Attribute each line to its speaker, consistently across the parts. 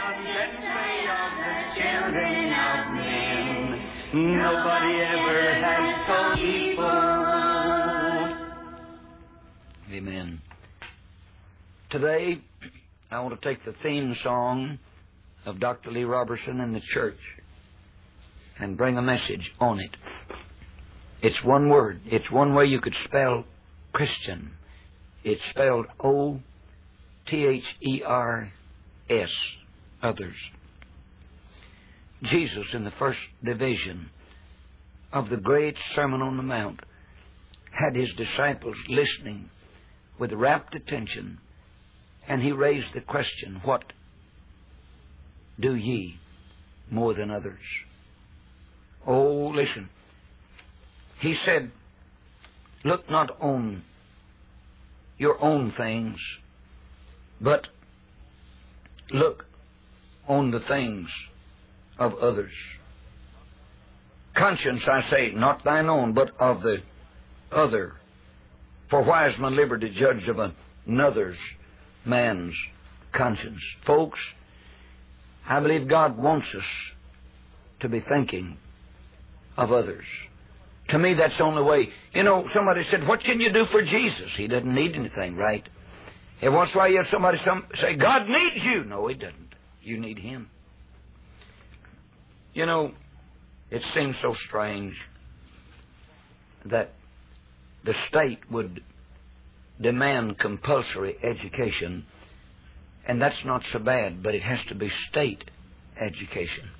Speaker 1: prey of the children of men. Nobody ever had so evil.
Speaker 2: Amen. Today, I want to take the theme song of Dr. Lee Roberson and the church and bring a message on it. It's one word. It's one way you could spell Christian. It's spelled O-T-H-E-R-S, others. Jesus, in the first division of the great Sermon on the Mount, had his disciples listening with rapt attention, and he raised the question, what do ye more than others? Oh, listen. He said, look not on your own things, but look on the things of others. Conscience, I say, not thine own, but of the other. For why is my liberty judged of another's man's conscience? Folks, I believe God wants us to be thinking of others. To me, that's the only way. You know, somebody said, what can you do for Jesus? He doesn't need anything, right? And once in a while you have somebody say, God needs you. No, He doesn't. You need Him. You know, it seems so strange that the state would demand compulsory education, and that's not so bad, but it has to be state education.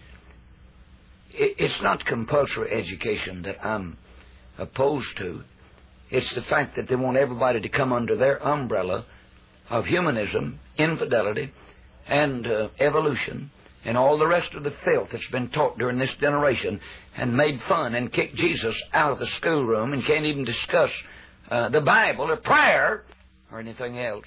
Speaker 2: It's not compulsory education that I'm opposed to. It's the fact that they want everybody to come under their umbrella of humanism, infidelity, and evolution, and all the rest of the filth that's been taught during this generation, and made fun and kicked Jesus out of the schoolroom and can't even discuss the Bible or prayer or anything else.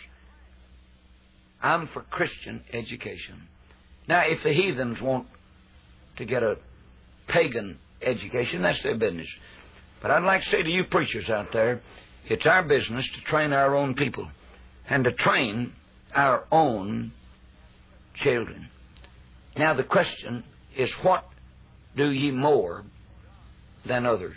Speaker 2: I'm for Christian education. Now, if the heathens want to get a pagan education, that's their business. But I'd like to say to you preachers out there, it's our business to train our own people and to train our own children. Now the question is, what do ye more than others?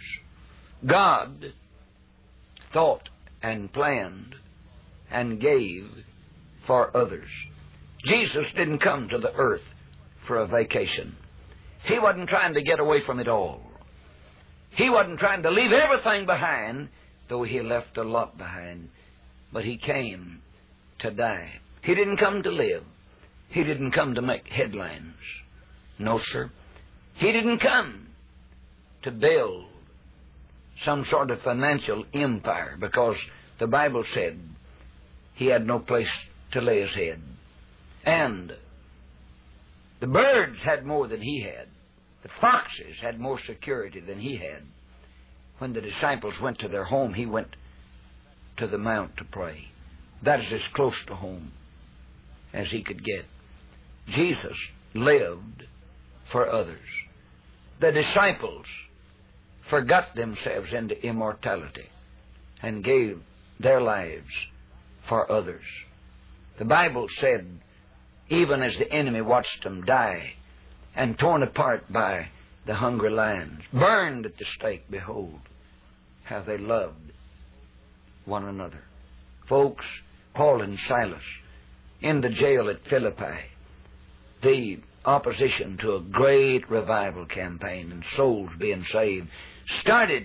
Speaker 2: God thought and planned and gave for others. Jesus didn't come to the earth for a vacation. He wasn't trying to get away from it all. He wasn't trying to leave everything behind, though He left a lot behind. But He came to die. He didn't come to live. He didn't come to make headlines. No, sir. He didn't come to build some sort of financial empire, because the Bible said He had no place to lay His head. And the birds had more than He had. The foxes had more security than He had. When the disciples went to their home, He went to the mount to pray. That is as close to home as He could get. Jesus lived for others. The disciples forgot themselves into immortality and gave their lives for others. The Bible said, even as the enemy watched them die and torn apart by the hungry lions, burned at the stake, behold, how they loved one another. Folks, Paul and Silas in the jail at Philippi, the opposition to a great revival campaign and souls being saved started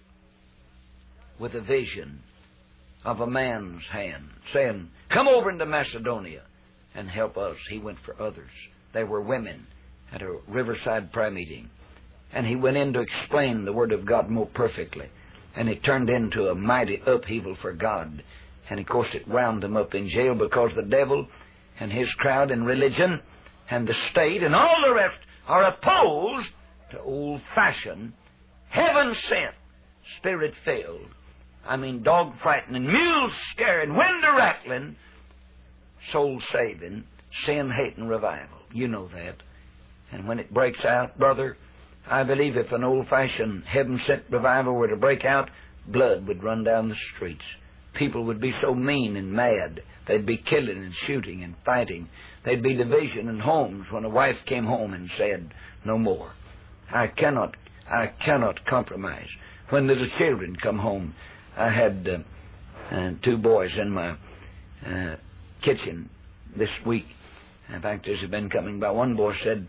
Speaker 2: with a vision of a man's hand saying, come over into Macedonia and help us. He went for others. They were women at a riverside prayer meeting, and he went in to explain the Word of God more perfectly, and it turned into a mighty upheaval for God. And of course it wound them up in jail, because the devil and his crowd and religion and the state and all the rest are opposed to old-fashioned, heaven-sent, spirit-filled, dog-frightening, mule-scaring, window-rattling, soul-saving, sin-hating revival. You know that. And when it breaks out, brother, I believe if an old-fashioned, heaven-sent revival were to break out, blood would run down the streets. People would be so mean and mad, they'd be killing and shooting and fighting. there'd be division in homes when a wife came home and said, "No more. I cannot compromise." When little children come home, I had 2 boys in my kitchen this week. In fact, as they've been coming by, one boy said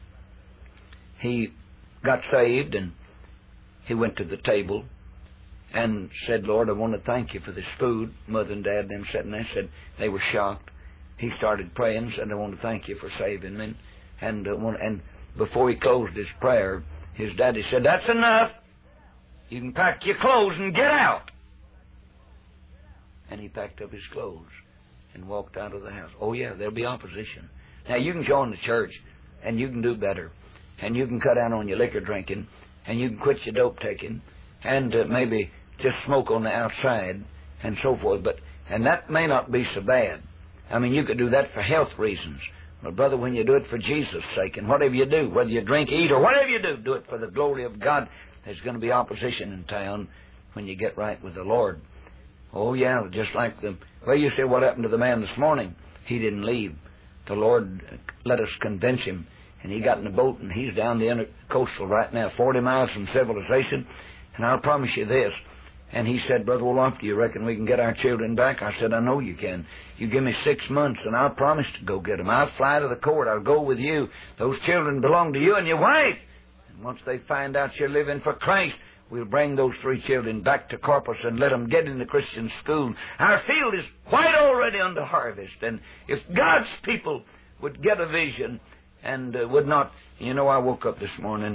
Speaker 2: he got saved and he went to the table and said, "Lord, I want to thank you for this food." Mother and Dad, them sitting there, said they were shocked. He started praying, said, "I want to thank you for saving me." And before he closed his prayer, his daddy said, "That's enough. You can pack your clothes and get out." And he packed up his clothes and walked out of the house. Oh, yeah, there'll be opposition. Now, you can join the church, and you can do better, and you can cut down on your liquor drinking, and you can quit your dope taking, and maybe just smoke on the outside, and so forth. And that may not be so bad. I mean, you could do that for health reasons. But, brother, when you do it for Jesus' sake, and whatever you do, whether you drink, eat, or whatever you do, do it for the glory of God. There's going to be opposition in town when you get right with the Lord. Oh, yeah, just like well, you say, what happened to the man this morning? He didn't leave. The Lord let us convince him, and he got in the boat, and he's down the intercoastal right now, 40 miles from civilization. And I'll promise you this. And he said, "Brother Wolf, do you reckon we can get our children back?" I said, "I know you can. You give me 6 months, and I'll promise to go get them. I'll fly to the court. I'll go with you. Those children belong to you and your wife. And once they find out you're living for Christ, we'll bring those 3 children back to Corpus and let them get in the Christian school. Our field is quite already under harvest." And if God's people would get a vision and would not... You know, I woke up this morning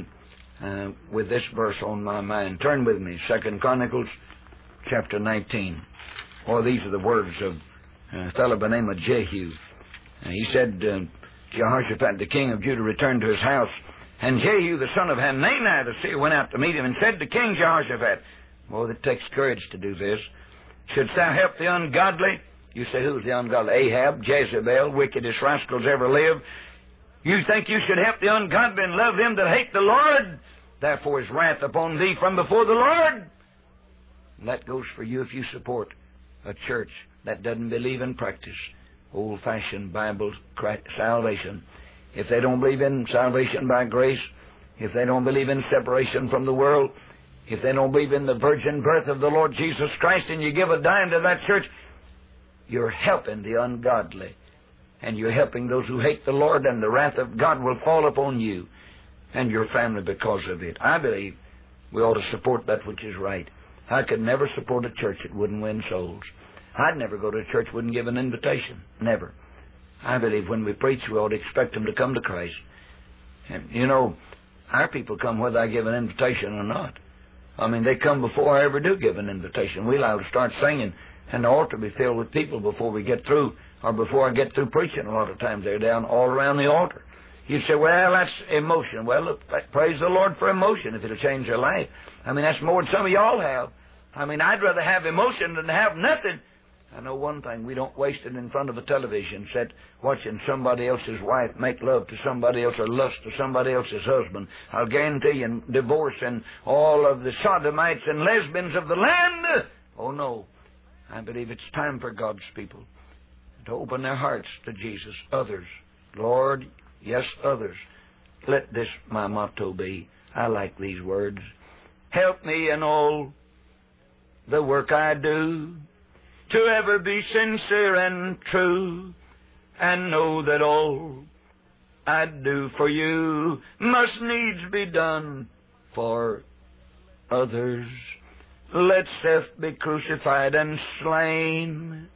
Speaker 2: with this verse on my mind. Turn with me, 2 Chronicles chapter 19. Oh, these are the words of a fellow by the name of Jehu. He said, Jehoshaphat, the king of Judah, returned to his house, and Jehu, the son of Hanani, the seer, went out to meet him and said to King Jehoshaphat, "Boy, it takes courage to do this. Shouldst thou help the ungodly?" You say, who's the ungodly? Ahab, Jezebel, wickedest rascals ever lived. You think you should help the ungodly and love them that hate the Lord? Therefore is wrath upon thee from before the Lord. And that goes for you if you support a church that doesn't believe in practice old-fashioned Bible salvation. If they don't believe in salvation by grace, if they don't believe in separation from the world, if they don't believe in the virgin birth of the Lord Jesus Christ, and you give a dime to that church, you're helping the ungodly. And you're helping those who hate the Lord, and the wrath of God will fall upon you and your family because of it. I believe we ought to support that which is right. I could never support a church that wouldn't win souls. I'd never go to a church that wouldn't give an invitation. Never. I believe when we preach, we ought to expect them to come to Christ. And, you know, our people come whether I give an invitation or not. I mean, they come before I ever do give an invitation. We allow to start singing, and the altar be filled with people before we get through, or before I get through preaching. A lot of times they're down all around the altar. You say, well, that's emotion. Well, look, praise the Lord for emotion if it'll change their life. I mean, that's more than some of y'all have. I mean, I'd rather have emotion than have nothing. I know one thing, we don't waste it in front of a television set watching somebody else's wife make love to somebody else or lust to somebody else's husband. I'll guarantee you, divorce and all of the sodomites and lesbians of the land. Oh, no. I believe it's time for God's people to open their hearts to Jesus. Others. Lord, yes, others. Let this my motto be. I like these words. Help me in all the work I do, to ever be sincere and true, and know that all I do for you must needs be done for others. Let self be crucified and slain,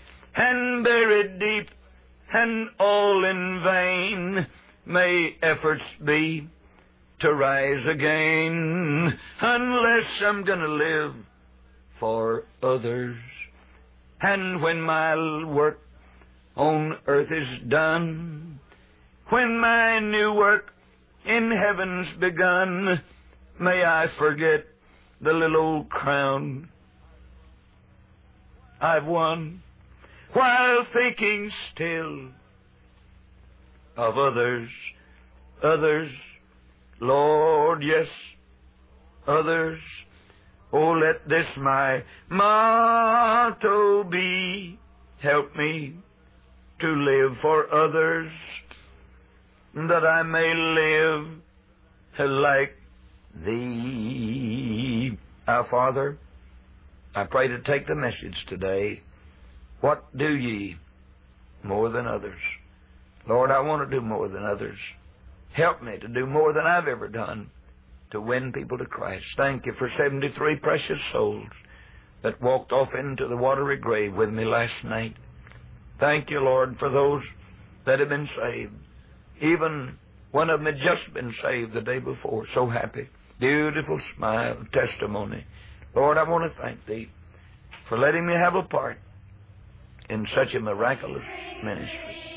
Speaker 2: and buried deep, and all in vain may efforts be to rise again, unless I'm gonna live for others. And when my work on earth is done, when my new work in heaven's begun, may I forget the little old crown I've won, while thinking still of others. Others, Lord, yes, others. Oh, let this my motto be. Help me to live for others, that I may live like Thee. Our Father, I pray to take the message today. What do ye more than others? Lord, I want to do more than others. Help me to do more than I've ever done to win people to Christ. Thank you for 73 precious souls that walked off into the watery grave with me last night. Thank you, Lord, for those that have been saved. Even one of them had just been saved the day before. So happy. Beautiful smile, testimony. Lord, I want to thank Thee for letting me have a part in such a miraculous ministry.